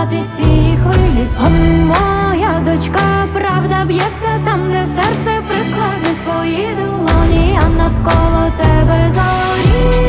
подолати ці хвилі. О, моя дочка, правда б'ється там, де серце прикладе свої долоні, а навколо тебе зорі.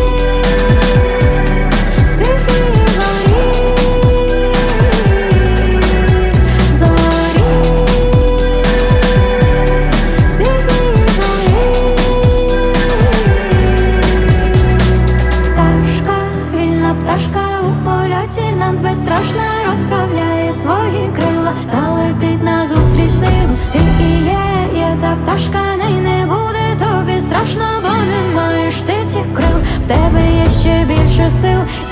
Безстрашно розправляє свої крила та летить назустріч небу. Ти і є та пташка, не буде тобі страшно, бо не маєш ти цих крил. В тебе є ще більше сил.